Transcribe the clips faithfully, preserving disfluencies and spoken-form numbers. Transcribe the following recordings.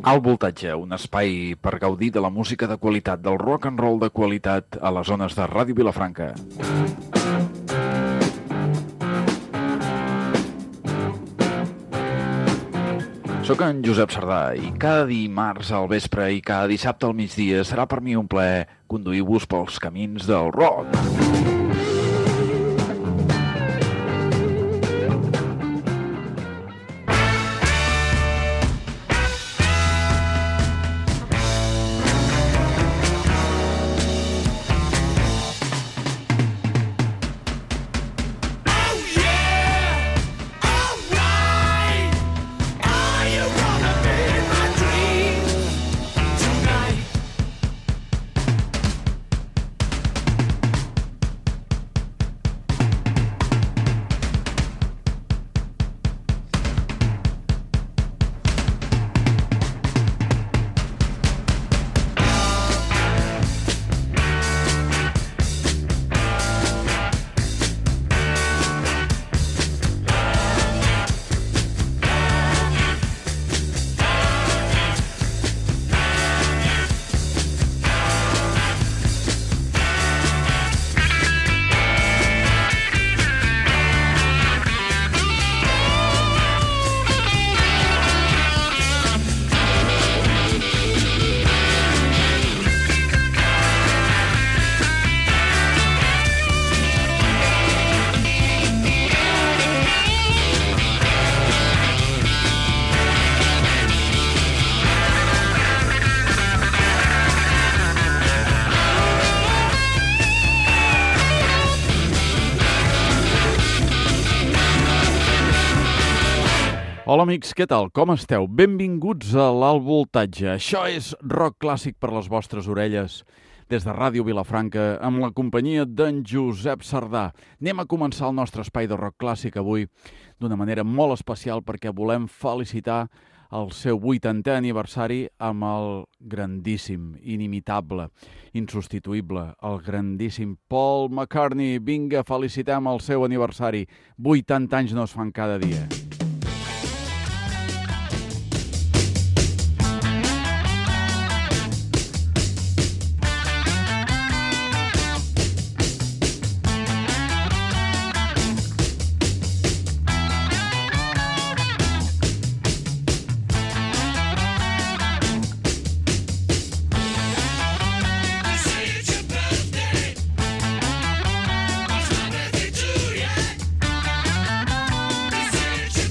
Alt Voltatge, un espai per gaudir de la música de qualitat, del rock and roll de qualitat a les zones de Ràdio Vilafranca. Soc en Josep Sardà i cada dimarts al vespre i cada dissabte al migdia serà per mi un plaer conduir-vos pels camins del rock. Hola amics, què tal? Com esteu? Benvinguts a l'Alt Voltatge. Això és rock clàssic per les vostres orelles. Des de Ràdio Vilafranca, amb la companyia d'en Josep Sardà. Anem a començar el nostre espai de rock clàssic avui d'una manera molt especial perquè volem felicitar el seu vuitantè aniversari amb el grandíssim, inimitable, insubstituïble, el grandíssim Paul McCartney. Vinga, felicitem el seu aniversari. vuitanta anys no es fan cada dia. It's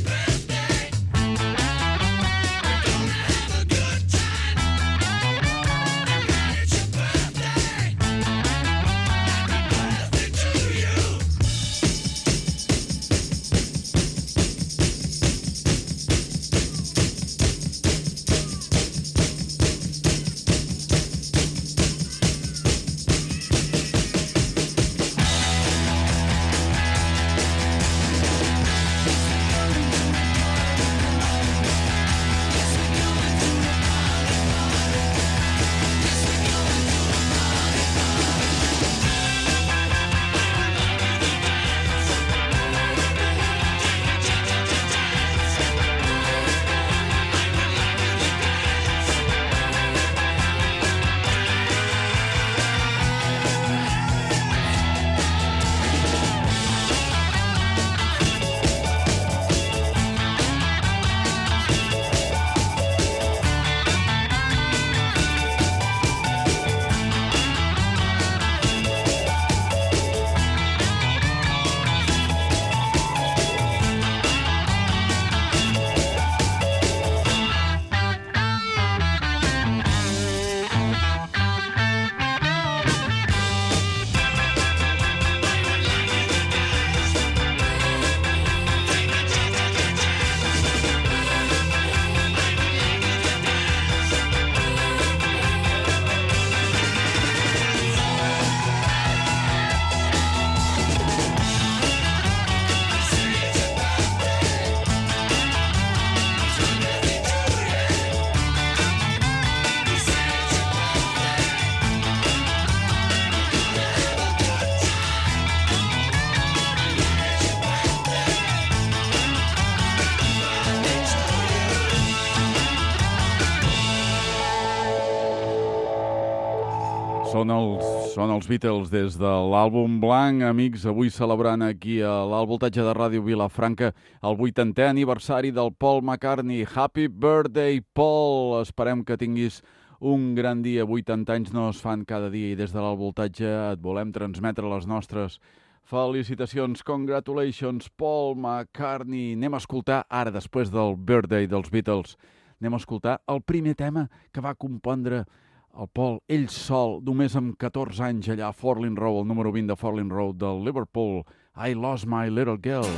Són els, són els Beatles des de l'àlbum blanc. Amics, avui celebrant aquí a l'Alt Voltatge de Ràdio Vilafranca el vuitantè aniversari del Paul McCartney. Happy birthday, Paul! Esperem que tinguis un gran dia. vuitanta anys no es fan cada dia i des de l'Alt Voltatge et volem transmetre les nostres felicitacions. Congratulations, Paul McCartney. Anem a escoltar ara, després del birthday dels Beatles, anem a escoltar el primer tema que va compondre el Paul, ell sol, només amb catorze anys, allà a Forlin Road, el número vint de Forlin Road del Liverpool, I Lost My Little Girl.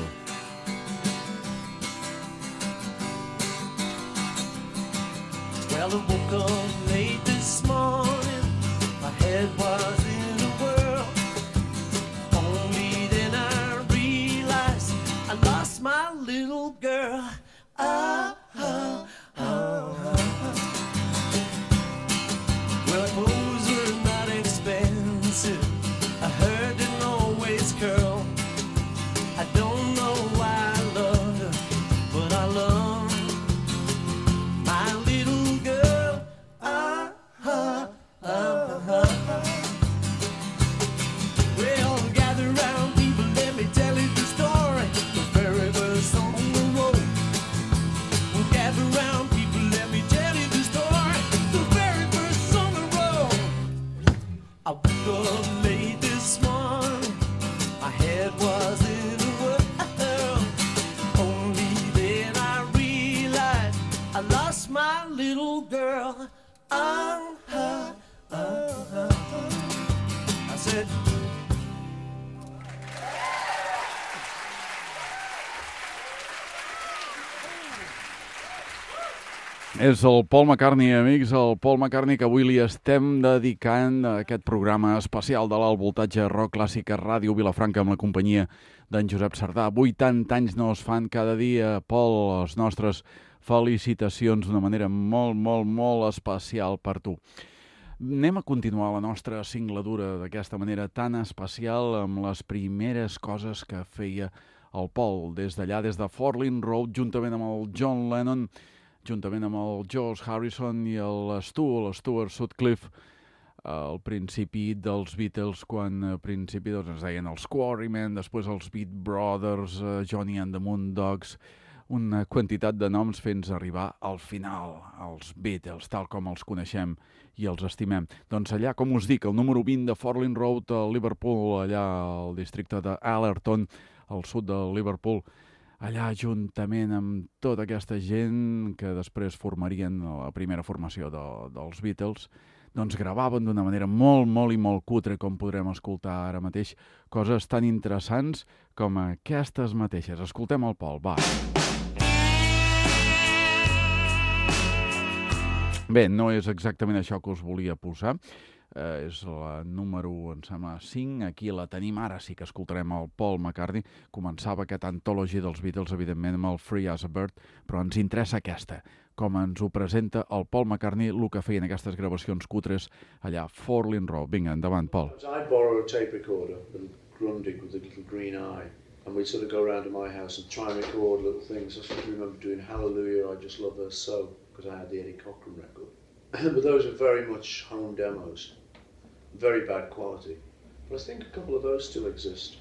Well, I woke up late this morning, my head was in a whirl. Only then I realized I lost my little girl. Ah, ah, ah, ah. Well, clothes were not expensive. I heard didn't always curl. I don't know why I loved her, but I loved my little girl. Ah, ah, ah, ah. Well, gather round, people, let me tell you the story. The very first on the road. Well, gather round, people, let me tell you the story. The very first on the road. I woke up late this morning, my head was in a whirl. Only then I realized I lost my little girl. Ah, ah, ah, ah, ah. I said, És el Paul McCartney, amics, el Paul McCartney que avui li estem dedicant a aquest programa especial de l'Alt Voltatge Rock Clàssic a Ràdio Vilafranca amb la companyia d'en Josep Sardà. vuitanta anys no es fan cada dia. Paul, les nostres felicitacions d'una manera molt, molt, molt especial per tu. Anem a continuar la nostra singladura d'aquesta manera tan especial amb les primeres coses que feia el Paul des d'allà, des de Forlin Road, juntament amb el John Lennon, juntament amb el George Harrison i el Stu, l'Stuart Sutcliffe, al principi dels Beatles, quan a principi doncs, es deien els Quarrymen, després els Beat Brothers, uh, Johnny and the Moondogs, una quantitat de noms fins a arribar al final, els Beatles, tal com els coneixem i els estimem. Doncs allà, com us dic, el número vint de Forlin Road, a Liverpool, allà al districte d'Allerton, al sud de Liverpool, allà juntament amb tota aquesta gent que després formarien la primera formació de, dels Beatles, doncs gravaven d'una manera molt, molt i molt cutre, com podrem escoltar ara mateix, coses tan interessants com aquestes mateixes. Escoltem el Paul, va. Bé, no és exactament això que us volia posar. Eh, és la número, em sembla, cinc. Aquí la tenim, ara sí que escoltarem el Paul McCartney. Començava aquest antologia dels Beatles, evidentment, amb el Free as a Bird, però ens interessa aquesta, com ens ho presenta el Paul McCartney, el que feien aquestes gravacions cutres allà a Forlin Road. Vinga, endavant, Paul. I'd borrow a tape recorder, a little Grundig with a little green eye, and we'd sort of go around to my house and try and record little things. I sort of remember doing Hallelujah, I Just Love Her So, because I had the Eddie Cochran record. But those are very much home demos. Very bad quality. But I think a couple of those still exist.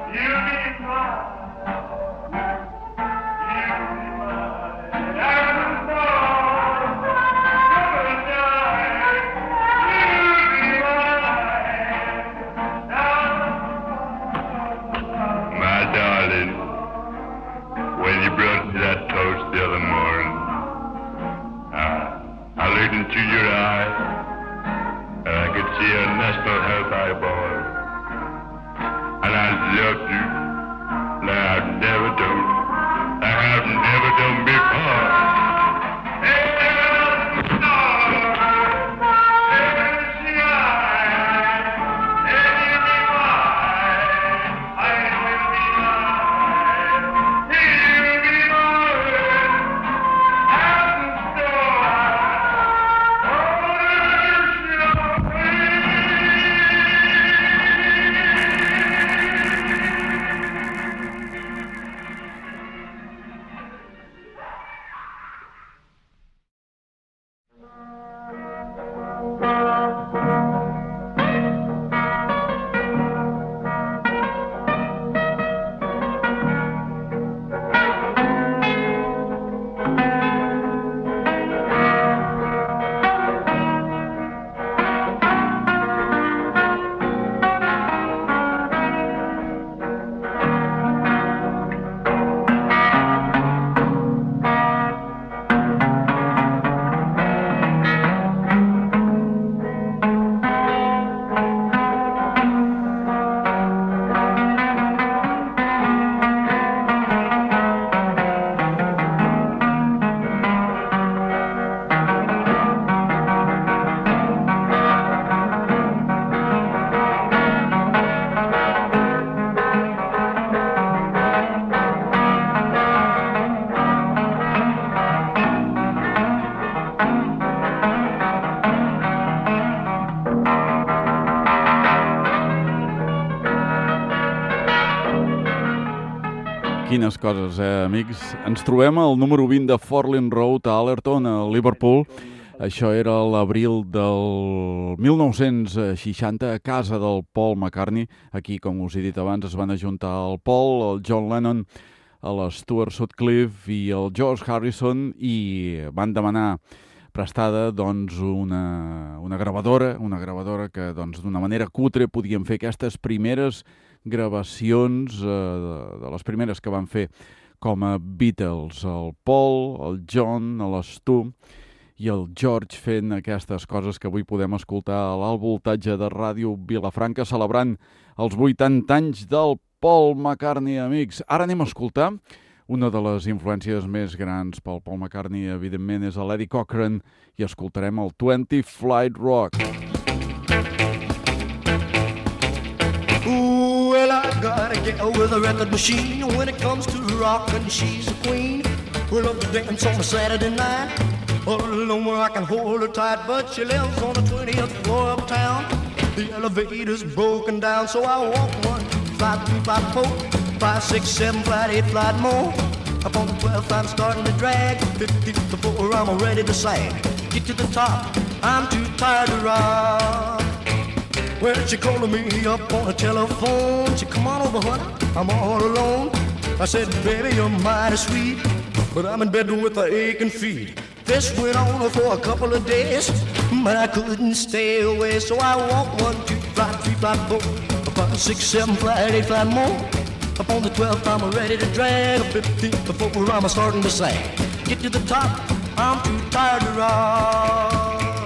Quines coses, eh, amics? Ens trobem al número vint de Forlin Road a Allerton, a Liverpool. Això era l'abril del mil nou-cents seixanta, a casa del Paul McCartney. Aquí, com us he dit abans, es van ajuntar el Paul, el John Lennon, l'Stuart Sutcliffe i el George Harrison i van demanar prestada doncs, una, una gravadora, una gravadora que doncs, d'una manera cutre podien fer aquestes primeres gravacions, eh, de, de les primeres que van fer com a Beatles. El Paul, el John, l'Stu i el George fent aquestes coses que avui podem escoltar a l'alt voltatge de Ràdio Vilafranca, celebrant els vuitanta anys del Paul McCartney, amics. Ara anem a escoltar una de les influències més grans pel Paul McCartney, evidentment, és l'Eddie Cochran, i escoltarem el twenty Flight Rock. Ooh, well, I got a gal with a record machine. When it comes to rockin', she's a queen. We love to dance on a Saturday night. All alone where I can hold her tight, but she lives on the twentieth floor uptown. The elevator's broken down, so I walk one, flight three, flight four, five, six, seven, flight eight, flight more. Up on the twelfth, I'm starting to drag. Fifty before I'm ready to sag. Get to the top, I'm too tired to rock. Well, she calling me up on the telephone. She come on over, honey, I'm all alone. I said, baby, you're mighty sweet, but I'm in bed with the aching feet. This went on for a couple of days, but I couldn't stay away. So I walked one, two, flight, three, flight, four, five, six, seven, flight, eight, flight more. Up on the twelfth, I'm ready to drag. Fifteen before I'm starting to sag. Get to the top, I'm too tired to rock.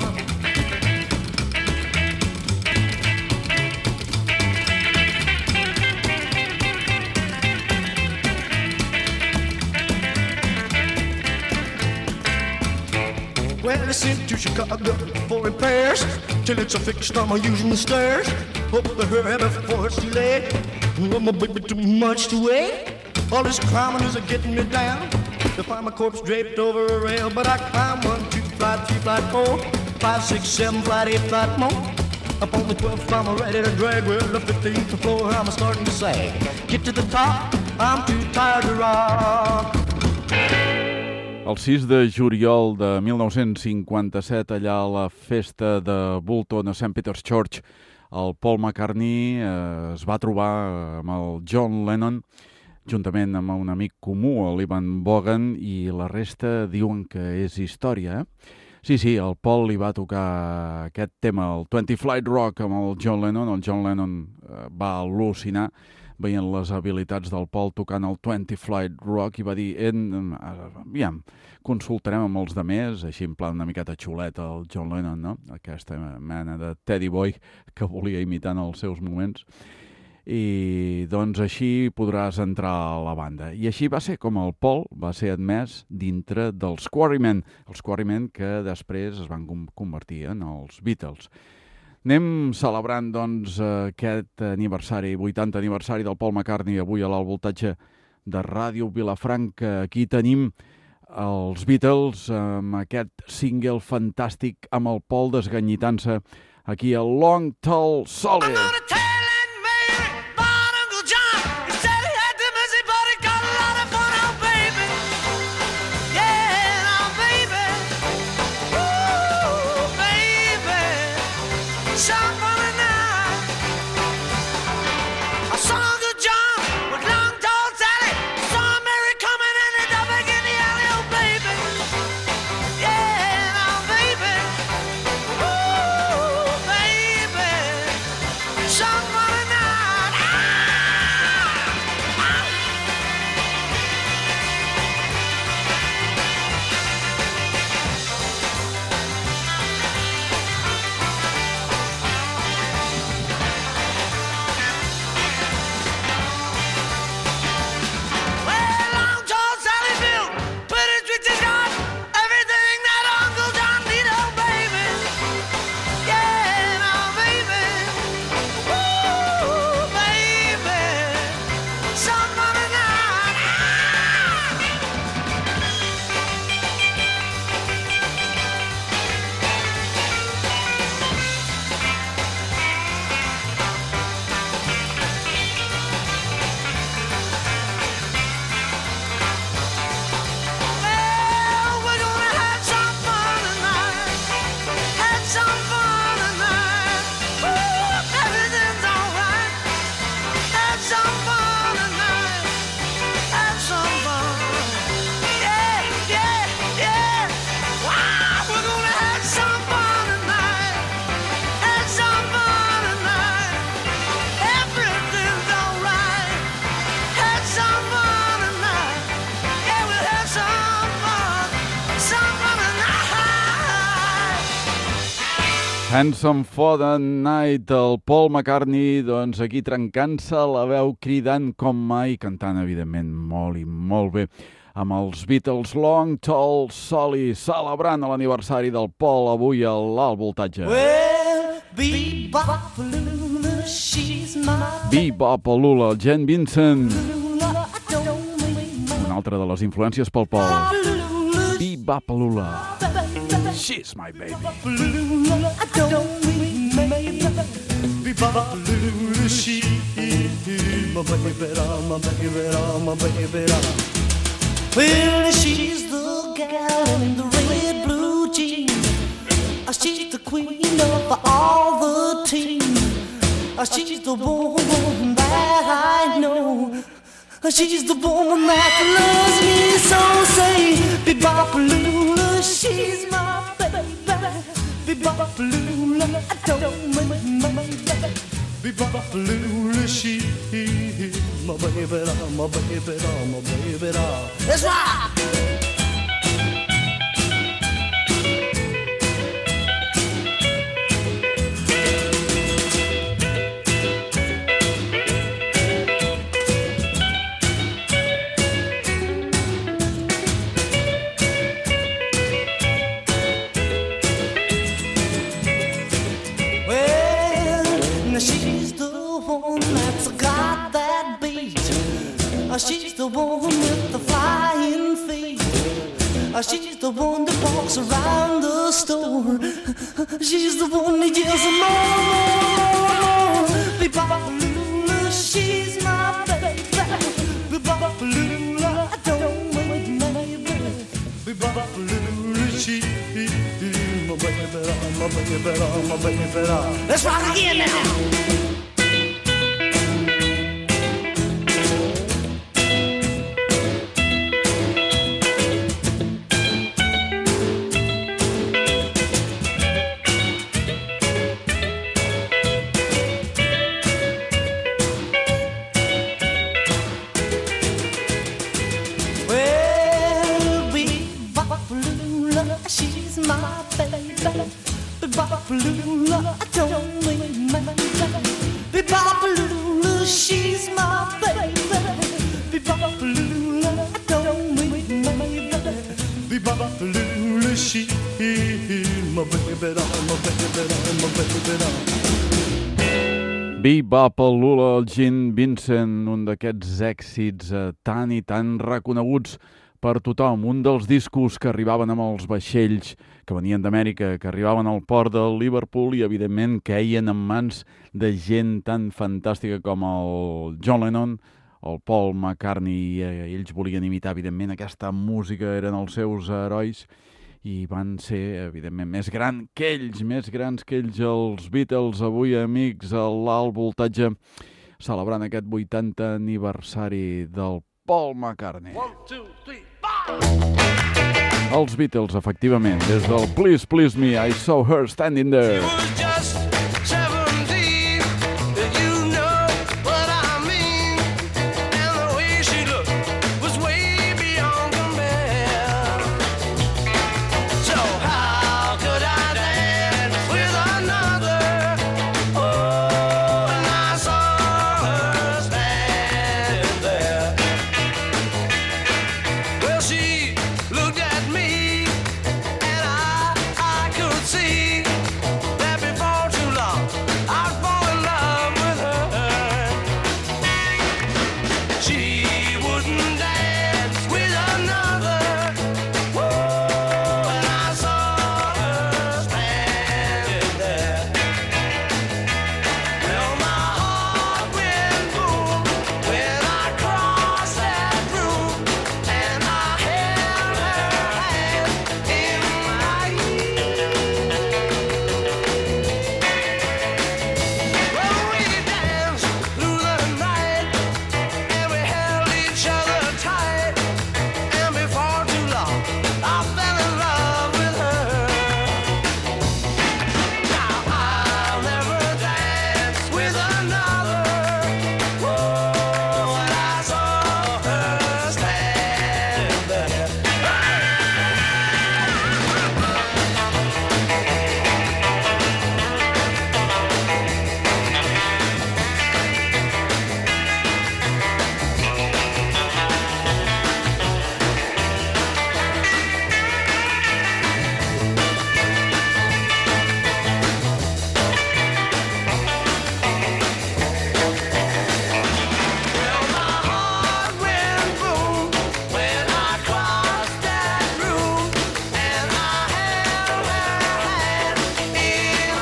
Well, I sent to Chicago for repairs. Till it's a fixed, I'm using the stairs. Hope to hurry before it's too late. I'm a baby too much to wait. All this climbing is getting me down. To find my corpse draped over a rail. But I climb one, two, flight, three, flight, four, five, six, seven, flight, eight, flight more. Up on the twelfth, I'm ready to drag. Well, the fifteenth floor, I'm starting to sag. Get to the top, I'm too tired to rock. El sis de juliol de mil nou-cents cinquanta-set, allà a la festa de Bolton a Saint Peter's Church, el Paul McCartney eh, es va trobar amb el John Lennon juntament amb un amic comú, l'Ivan Vaughan, i la resta diuen que és història, eh? Sí, sí, el Paul li va tocar aquest tema, el twenty Flight Rock, amb el John Lennon. El John Lennon eh, va al·lucinar veient les habilitats del Paul tocant el twenty Flight Rock i va dir, en, aviam, consultarem amb els demés, així en plan una miqueta xuleta el John Lennon, no? Aquesta mena de Teddy Boy que volia imitar en els seus moments. I doncs així podràs entrar a la banda. I així va ser com el Paul va ser admès dintre dels Quarrymen, els Quarrymen que després es van convertir en els Beatles. Anem celebrant doncs aquest aniversari, vuitanta aniversari del Paul McCartney avui a l'Alt Voltatge de Ràdio Vilafranca. Aquí tenim els Beatles amb aquest single fantàstic amb el Paul desganyitant-se aquí a Long Tall Solid. Handsome for the Night, el Paul McCartney, doncs aquí trencant-se la veu, cridant com mai, cantant, evidentment, molt i molt bé, amb els Beatles Long Tall Solid, celebrant l'aniversari del Paul avui a l'Alt Voltatge. Well, Bebop-a-Lula, she's my Bebop-a-Lula, el Jen Vincent, Lula, I don't mean una altra de les influències pel Paul. Bebop-a-Lula, she's my baby. Lula, I don't mean maybe. Bebop-a-Lula, she's my baby, my baby, my baby. Well, she's the gal in the red blue jeans. She's the queen of all the team. She's the woman that I know. She's the woman that loves me so. Say, Bebop-a-Lula, she's my baby. Bebop-a-Lula, I don't mean my baby. Bebop-a-Lula, she's my baby, my baby, my baby. Let's rock! She's the one with the flying feet. She's the one that walks around the store. She's the one that yells more, more, more. Bebop-a-Lula, she's my baby. Bebop-a-Lula, I don't wait, maybe. Bebop-a-Lula, she's my baby doll, my baby doll, my baby doll. Let's rock again now. She's my baby. Bebop-a-lula, don't mean my baby. Bebop-a-lula, she's my baby. Bebop-a-lula, don't mean my baby. Bebop-a-lula, she's my baby doll, my baby doll, my baby doll. Bebop-a-lula, el Gene Vincent, un d'aquests èxits eh, tan i tan reconeguts per tothom, un dels discos que arribaven amb els vaixells que venien d'Amèrica, que arribaven al port de Liverpool i, evidentment, queien en mans de gent tan fantàstica com el John Lennon, el Paul McCartney. Eh, ells volien imitar, evidentment, aquesta música, eren els seus herois i van ser, evidentment, més grans que ells, més grans que ells, els Beatles. Avui, amics, a l'Alt Voltatge, celebrant aquest vuitantè aniversari del Paul McCartney. One, two, three, four. Els Beatles, efectivament, des del Please Please Me, I Saw Her Standing There. She was just seventeen, you know what I mean, and the way she looked was way beyond compare. So how could I dance with another? Oh, and I saw her standing there. Well, she looked at me, and I, I could see that before too long I'd fall in love with her. She wouldn't dance with another. Whoa, and I saw her standing there. Well, my heart went boom when I crossed that room, and I held her hand in mine. Well, we danced through the night, and we held each other tight, and before too long I fell in love with her. Now I'll never dance with another. Whoa, and I saw her standing there. Well, my heart went boom when I crossed that room, and I held her hand in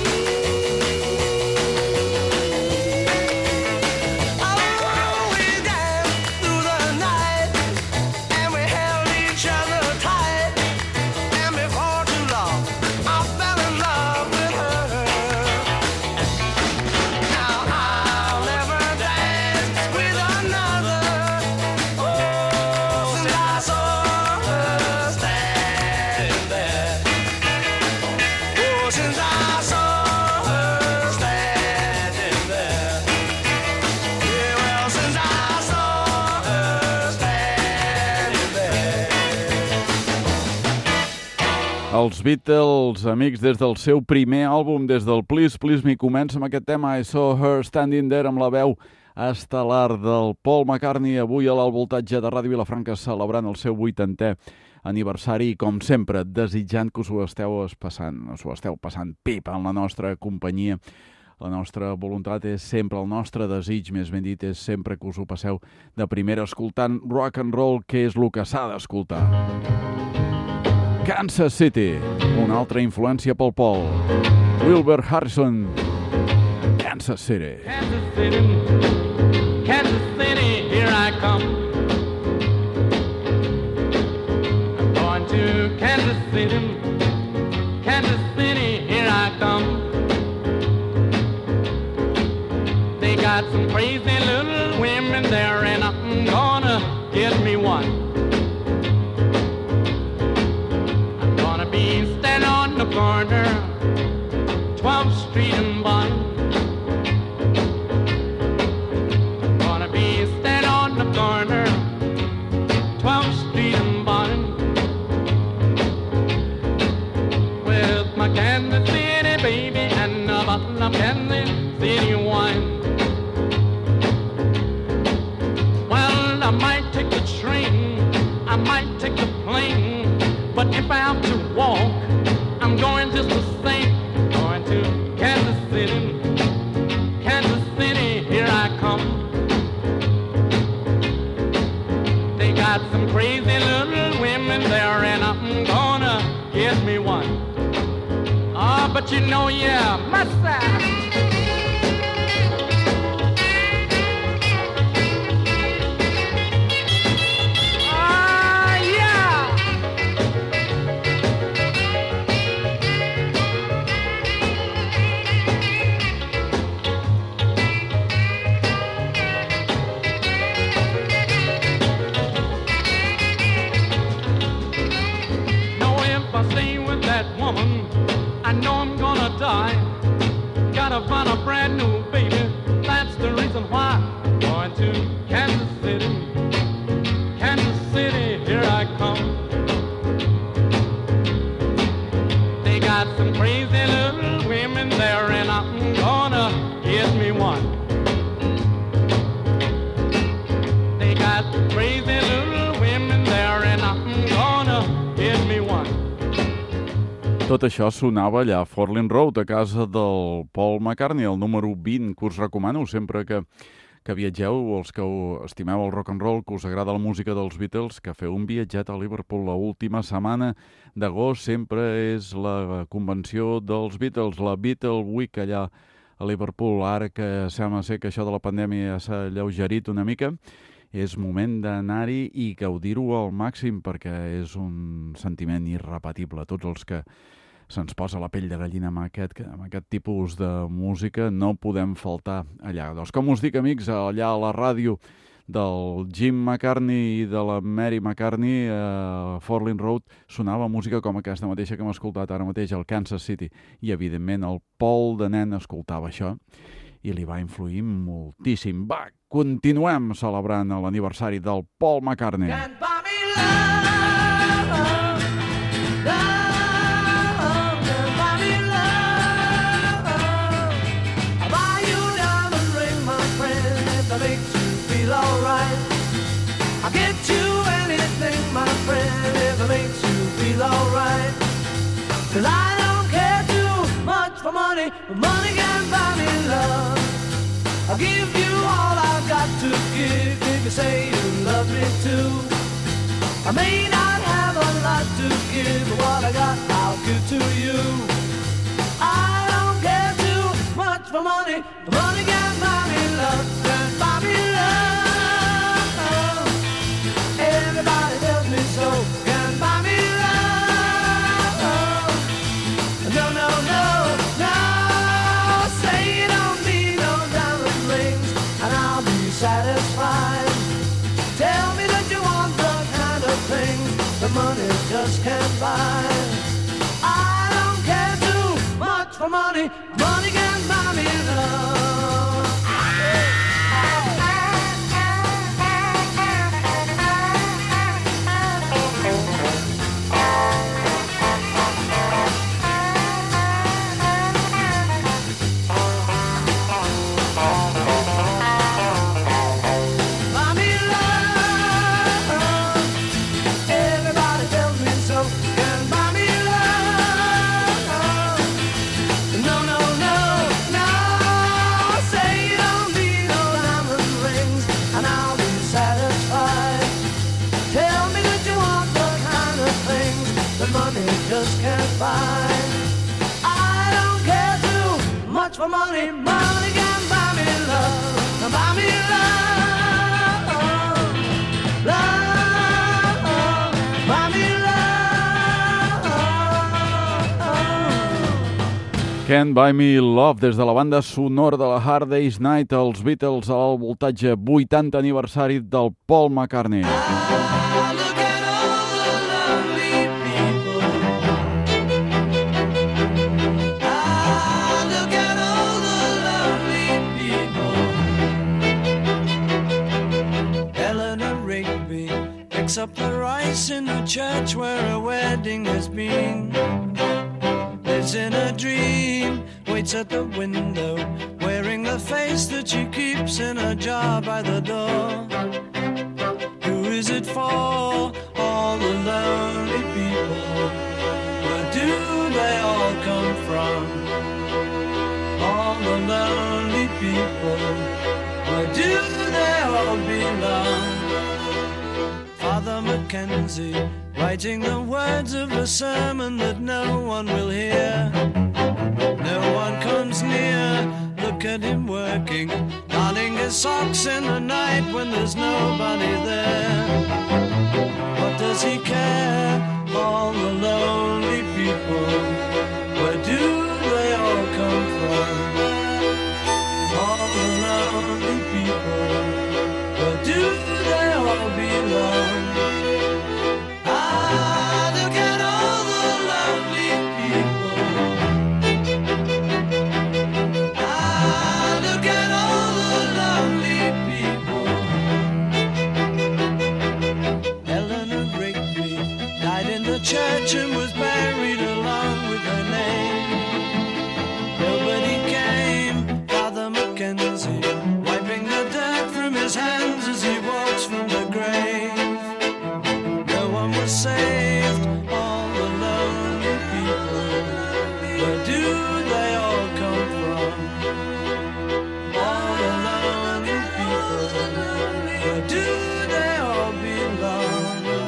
mine. Oh, we danced through the night, and we held each other tight, and before too long I fell in love with her. Now I'll never dance with another. Oh, since I saw her standing there. Oh, since I saw her standing there. Yeah, well, since I saw her standing there. Els Beatles, amics, des del seu primer àlbum, des del Please Please Me, comença amb aquest tema I Saw Her Standing There, amb la veu estel·lar del Paul McCartney, avui a l'Alt Voltatge de Ràdio Vilafranca, celebrant el seu vuitantè aniversari i, com sempre, desitjant que us ho esteu passant, us ho esteu passant pipa en la nostra companyia. La nostra voluntat és sempre, el nostre desig, més ben dit, és sempre que us ho passeu de primera escoltant rock and roll, que és el que s'ha d'escoltar. Kansas City, una altra influència pel Paul. Wilbur Harrison, Kansas City. Kansas City, Kansas City, here I come. I'm going to Kansas City, Kansas there and I'm gonna get me one. I'm gonna be standing on the corner, twelfth Street and Bond. I'm gonna be standing on the corner, twelfth Street and Bond, with my Kansas City baby and a bottle of Kansas City wine. Well, I might take the train, I might take the plane, but if I have to walk, I'm going just the same. Going to Kansas City, Kansas City, here I come. They got some crazy little women there and I'm gonna get me one. Ah, oh, but you know, yeah, mustache. I know I'm gonna die. Gotta find a brand new baby. That's the reason why. Going to Kansas City, Kansas City, here I come. They got some crazy little women there and I'm gonna get me one. They got some crazy little women there and I'm gonna get me one. Tot això sonava allà a Forlin Road, a casa del Paul McCartney, el número vint, que us recomano sempre que, que viatgeu, els que estimeu el rock and roll, que us agrada la música dels Beatles, que feu un viatget a Liverpool. L'última setmana d'agost sempre és la convenció dels Beatles, la Beatle Week allà a Liverpool. Ara que sembla ser que això de la pandèmia ja s'ha alleugerit una mica, és moment d'anar-hi i gaudir-ho al màxim perquè és un sentiment irrepetible. Tots els que se'ns posa la pell de gallina amb aquest, amb aquest tipus de música no podem faltar allà. Doncs com us dic, amics, allà a la ràdio del Jim McCartney i de la Mary McCartney a Forlin Road sonava música com aquesta mateixa que hem escoltat ara mateix al Kansas City i evidentment el Paul de nen escoltava això i li va influir moltíssim. Va, continuem celebrant l'aniversari del Paul McCartney. Can't buy me love, love, can't buy me love. I'll buy you a diamond ring, my friend, if that makes you feel alright. I'll get you anything, my friend, if it makes you feel alright. 'Cause I don't care too much for money, but money can't buy me love. I'll give you all I've got to give if you say you love me too. I may not have a lot to give, but what I got I'll give to you. I don't care too much for money, but money can't buy me love, can't buy me love. Everybody tells me so, can't buy me love. No, no, no, no, say you don't need no diamond rings and I'll be satisfied. Tell me that you want the kind of things the money just can't buy. I don't care too much for money, money can't buy me love. Buy me love. Everybody tells me so. Can buy me love. No, no, no, no. Say you don't need no diamond rings and I'll be satisfied. Tell me that you want the kind of things that money just can't buy. I don't care too much for money, money can buy me love. Buy me love, love, buy me love. Can't Buy Me Love, des de la banda sonora de la Hard Day's Night, els Beatles a l'alt voltatge, vuitanta aniversari del Paul McCartney. Ah, look at all the lonely people. Ah, look at all the lonely people. Eleanor Rigby picks up the rice in the church where a wedding has been. Lives in a dream, waits at the window, wearing the face that she keeps in a jar by the door. Who is it for? All the lonely people. Where do they all come from? All the lonely people. Where do they all belong? Father Mackenzie, writing the words of a sermon that no one will hear. No one comes near, look at him working, darning his socks in the night when there's nobody there. What does he care? All the lonely people, where do they all come from? All the lonely people, where do they all belong? Church and was buried along with her name. Nobody came, Father Mackenzie, wiping the dirt from his hands as he walks from the grave. No one was saved, all the lonely people. Where do they all come from? All the lonely people. Where do they all belong?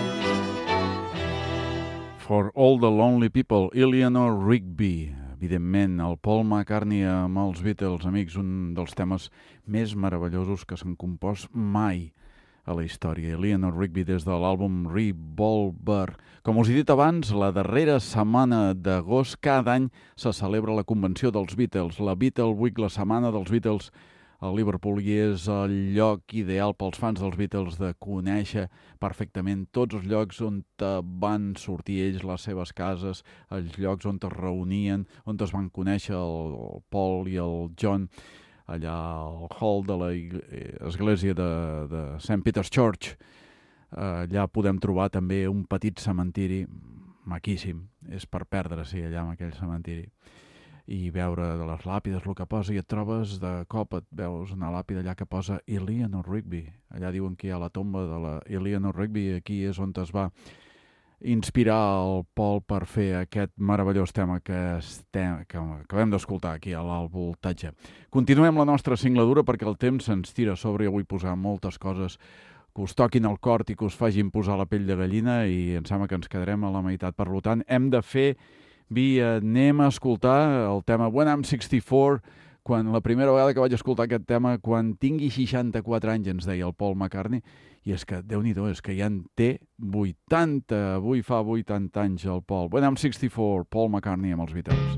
For All the Lonely People, Eleanor Rigby. Evidentment, el Paul McCartney amb els Beatles, amics, un dels temes més meravellosos que s'han compost mai a la història. Eleanor Rigby des de l'àlbum Revolver. Com us he dit abans, la darrera setmana d'agost cada any se celebra la convenció dels Beatles, la Beatle Week, la setmana dels Beatles a Liverpool, i és el lloc ideal pels fans dels Beatles de conèixer perfectament tots els llocs on van sortir ells, les seves cases, els llocs on es reunien, on es van conèixer el, el Paul i el John, allà al hall de l'església de, de Saint Peter's Church. Allà podem trobar també un petit cementiri maquíssim, és per perdre-s'hi allà en aquell cementiri i veure de les làpides el que posa, i et trobes de cop, et veus una làpida allà que posa Eleanor Rigby. Allà diuen que hi ha la tomba de la Eleanor Rigby, aquí és on es va inspirar el Paul per fer aquest meravellós tema que, estem, que acabem d'escoltar aquí a l'alt voltatge. Continuem la nostra singladura perquè el temps se'ns tira a sobre i vull posar moltes coses que us toquin el cor i que us facin posar la pell de gallina, i em sembla que ens quedarem a la meitat. Per tant, hem de fer Vi, anem a escoltar el tema When I'm sixty-four, quan la primera vegada que vaig escoltar aquest tema, quan tingui seixanta-quatre anys, ens deia el Paul McCartney, i és que, Déu-n'hi-do, és que ja en té vuitanta, avui fa vuitanta anys el Paul. When I'm sixty-four, Paul McCartney amb els Beatles.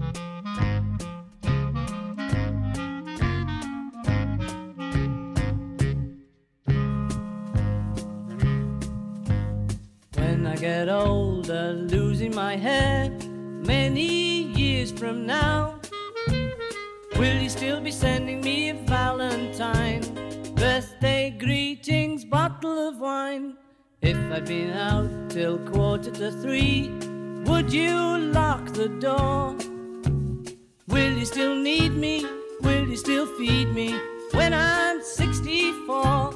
When I get older, losing my head, many years from now, will you still be sending me a Valentine, birthday greetings, bottle of wine? If I'd been out till quarter to three, would you lock the door? Will you still need me? Will you still feed me when I'm sixty-four?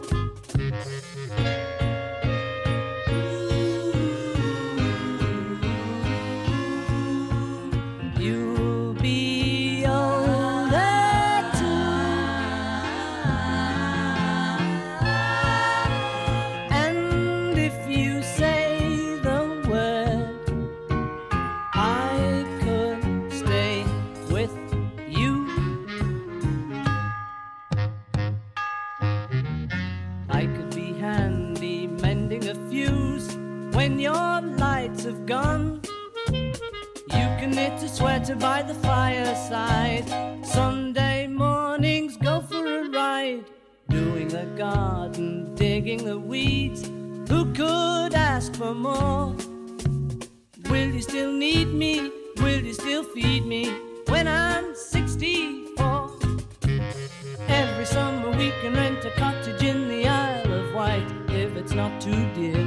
When your lights have gone, you can knit a sweater by the fireside. Sunday mornings go for a ride, doing the garden, digging the weeds. Who could ask for more? Will you still need me? Will you still feed me when I'm sixty-four? Every summer we can rent a cottage in the Isle of Wight, if it's not too dear.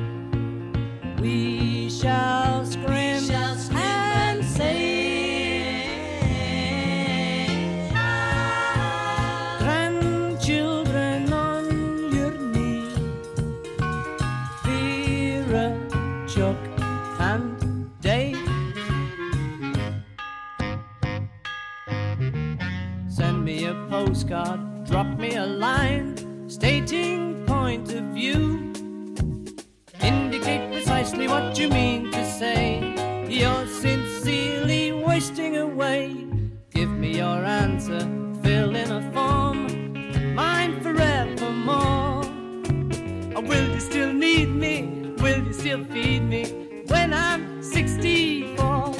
We shall scream shall and say, grandchildren on your knee, Vera, Chuck and Dave. Send me a postcard, drop me a line, stating point of view. Indicate precisely what you mean to say. You're sincerely wasting away. Give me your answer, fill in a form, mine forevermore. Or will you still need me? Will you still feed me when I'm sixty-four?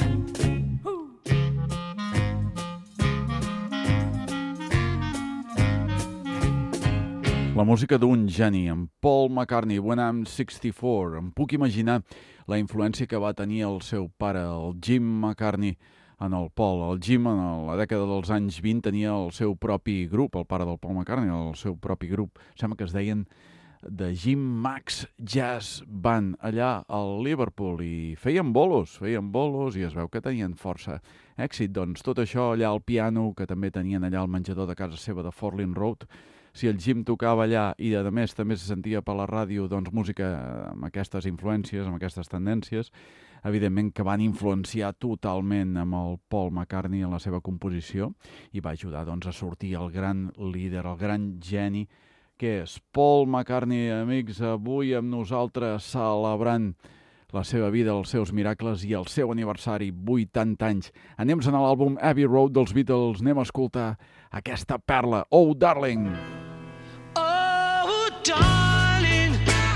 La música d'un geni, en Paul McCartney, When I'm sixty-four. Em puc imaginar la influència que va tenir el seu pare, el Jim McCartney, en el Paul. El Jim, en la dècada dels anys vint, tenia el seu propi grup, el pare del Paul McCartney, el seu propi grup. Sembla que es deien The Jim Max Jazz Band, allà al Liverpool, i feien bolos, feien bolos, i es veu que tenien força èxit. Doncs tot això allà al piano, que també tenien allà al menjador de casa seva de Forlin Road. Si el Jim tocava allà i, a més, també se sentia per la ràdio doncs, música amb aquestes influències, amb aquestes tendències, evidentment que van influenciar totalment amb el Paul McCartney en la seva composició i va ajudar doncs, a sortir el gran líder, el gran geni que és Paul McCartney. Amics, avui amb nosaltres celebrant la seva vida, els seus miracles i el seu aniversari, vuitanta anys. Anem-se'n a l'àlbum Abbey Road dels Beatles, anem a escoltar aquesta perla, Oh Darling. Oh, darling,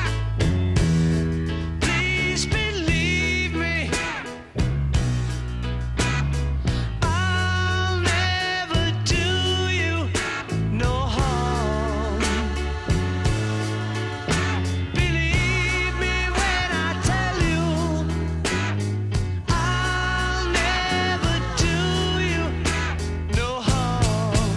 please believe me, I'll never do you no harm. Believe me when I tell you, I'll never do you no harm.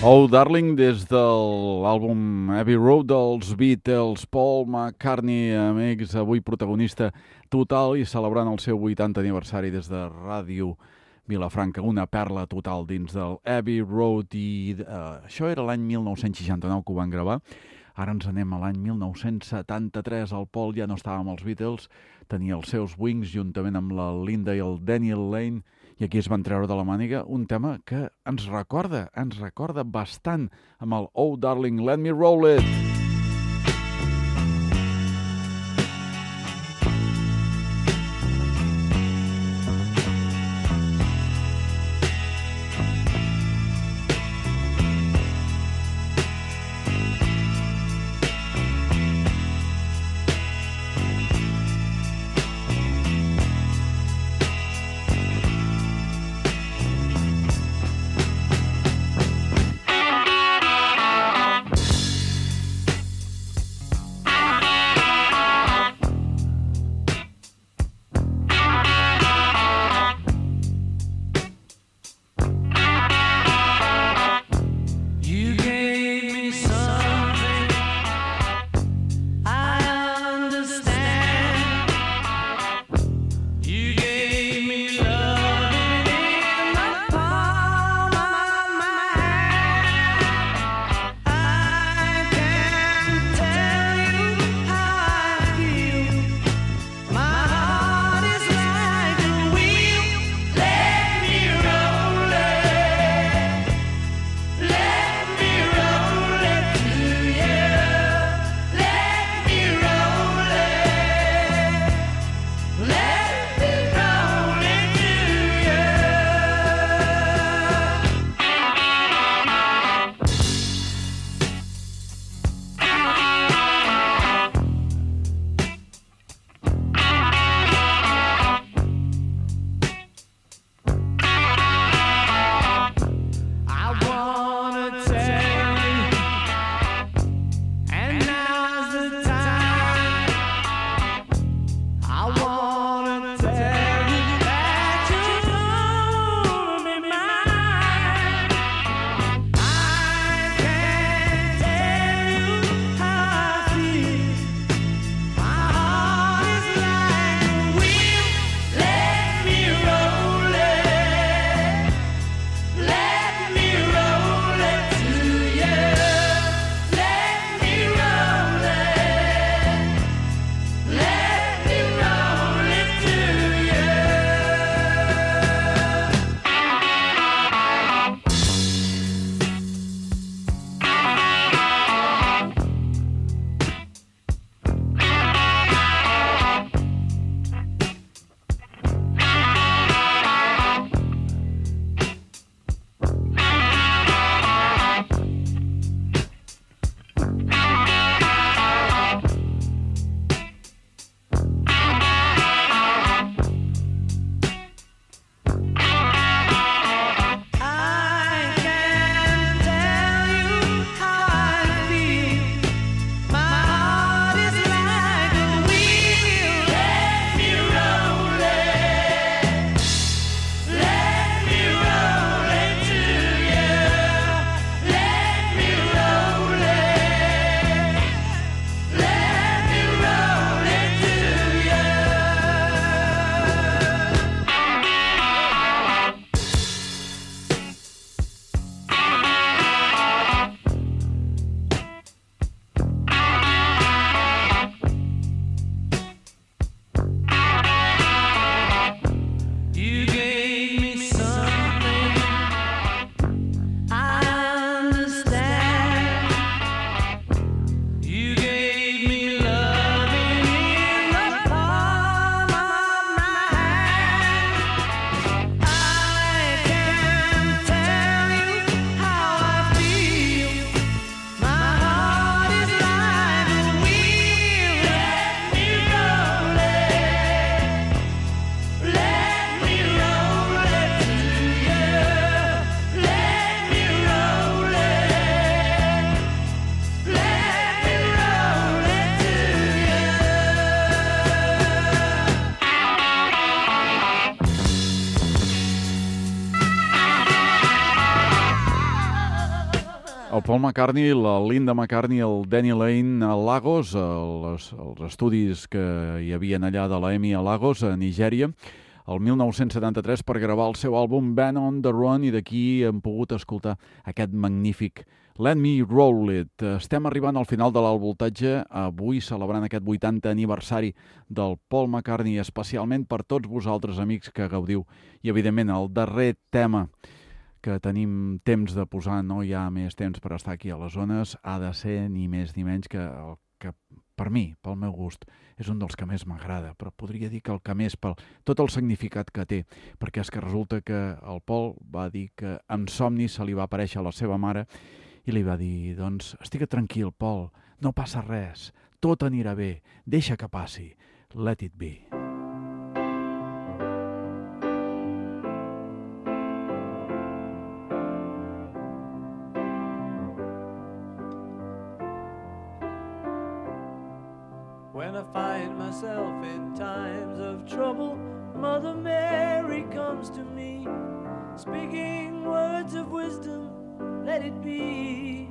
Oh Darling, des de l'àlbum Abbey Road dels Beatles. Paul McCartney, amics, avui protagonista total i celebrant el seu vuitanta aniversari des de Ràdio Vilafranca, una perla total dins del Abbey Road. I uh, això era l'any mil nou-cents seixanta-nou que ho van gravar. Ara ens anem a l'any mil nou-cents setanta-tres. El Paul ja no estava amb els Beatles, tenia els seus Wings juntament amb la Linda i el Daniel Lane, i aquí es van treure de la màniga un tema que ens recorda, ens recorda bastant amb el Oh Darling, Let Me Roll It. El Paul McCartney, la Linda McCartney, el Danny Lane a Lagos, els, els estudis que hi havia allà de la EMI a Lagos, a Nigèria, el mil nou-cents setanta-tres per gravar el seu àlbum Band on the Run, i d'aquí hem pogut escoltar aquest magnífic Let Me Roll It. Estem arribant al final de l'alt voltatge, avui celebrant aquest vuitanta aniversari del Paul McCartney, especialment per tots vosaltres, amics, que gaudiu. I, evidentment, el darrer tema que tenim temps de posar, no hi ha més temps per estar aquí a les zones, ha de ser ni més ni menys que el que, per mi, pel meu gust, és un dels que més m'agrada, però podria dir que el que més, pel tot el significat que té, perquè és que resulta que el Paul va dir que en somni se li va aparèixer la seva mare i li va dir, doncs, estic tranquil, Paul, no passa res, tot anirà bé, deixa que passi, let it be. When I find myself in times of trouble, Mother Mary comes to me, speaking words of wisdom, let it be.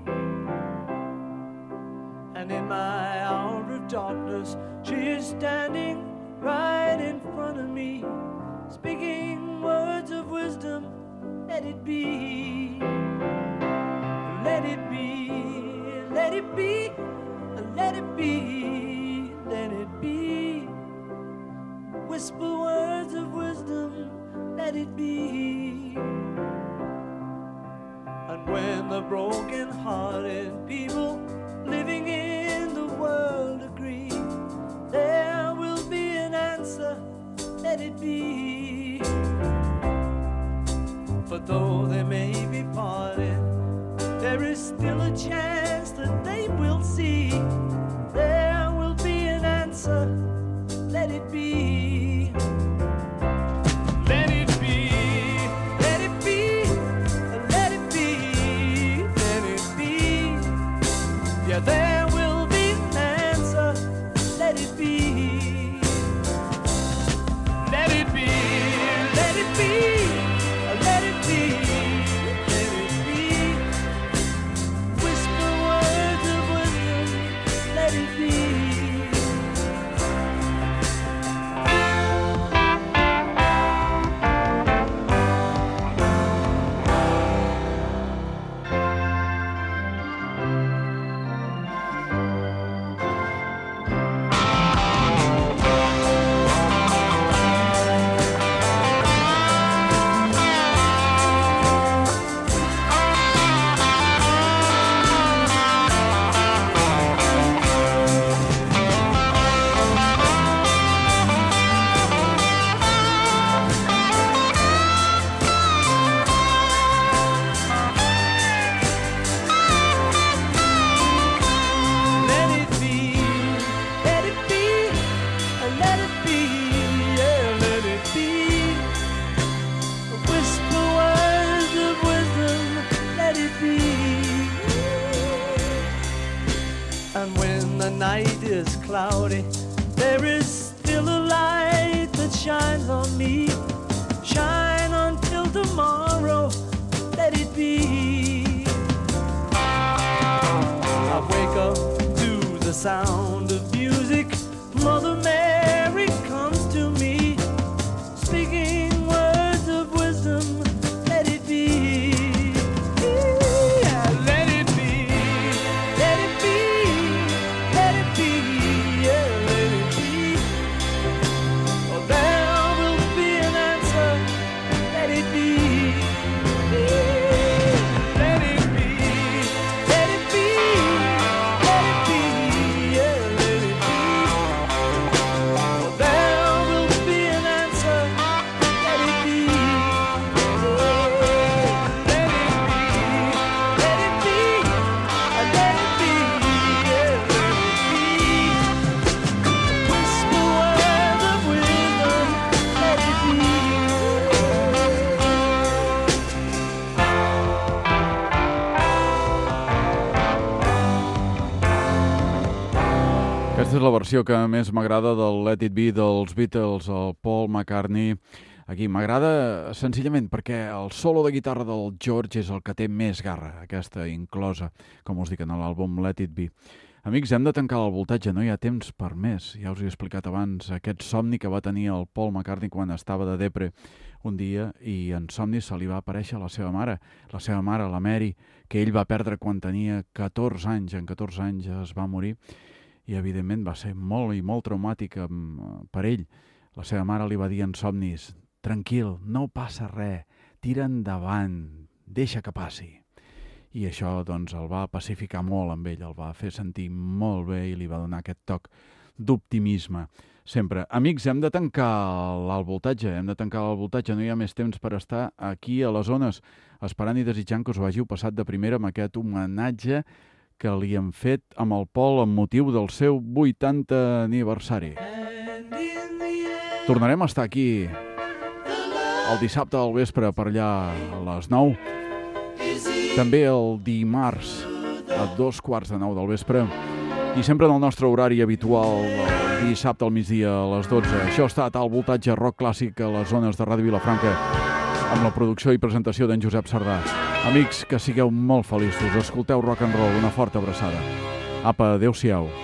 And in my hour of darkness, she is standing right in front of me, speaking words of wisdom, let it be. Let it be, let it be, let it be, let it be. Whisper words of wisdom, let it be. And when the broken-hearted people living in the world agree, there will be an answer, let it be. For though they may be parted, there is still a chance that they will see. There will be an answer, let it be. Let it be, let it be, let it be, let it be. Yeah, there will be an answer, let it be. Let it be, let it be, let it be, let it be. Whisper words of wisdom, let it be. Cloudy, there is still a light that shines on me. Shine until tomorrow, let it be. I wake up to the sound of music. Mother Mary comes to me, speaking words of wisdom, let it be. Aquesta és la versió que més m'agrada del Let It Be dels Beatles, el Paul McCartney, Aquí m'agrada senzillament perquè el solo de guitarra del George és el que té més garra, aquesta inclosa, com us dic, en l'àlbum Let It Be. Amics, hem de tancar el voltatge, no hi ha temps per més. Ja us he explicat abans aquest somni que va tenir el Paul McCartney quan estava de depre un dia i en somni se li va aparèixer la seva mare, la seva mare, la Mary, que ell va perdre quan tenia catorze anys. En catorze anys es va morir i evidentment va ser molt i molt traumàtic per ell. La seva mare li va dir en somnis: tranquil, no passa res, tira endavant, deixa que passi. I això doncs, el va pacificar molt amb ell, el va fer sentir molt bé i li va donar aquest toc d'optimisme. Sempre. Amics, hem de tancar l'alt voltatge, hem de tancar l'alt voltatge, no hi ha més temps per estar aquí a les zones, esperant i desitjant que us ho hàgiu passat de primera amb aquest homenatge que li hem fet amb el Pol amb motiu del seu vuitanta aniversari. Tornarem a estar aquí el dissabte al vespre per allà a les nou. També el dimarts a dos quarts de nou del vespre i sempre en el nostre horari habitual el dissabte al migdia a les dotze. Això ha estat el voltatge rock clàssic a les zones de Ràdio Vilafranca amb la producció i presentació d'en Josep Sardà. Amics, que sigueu molt feliços, escolteu rock and roll, una forta abraçada. Apa, adeu-siau.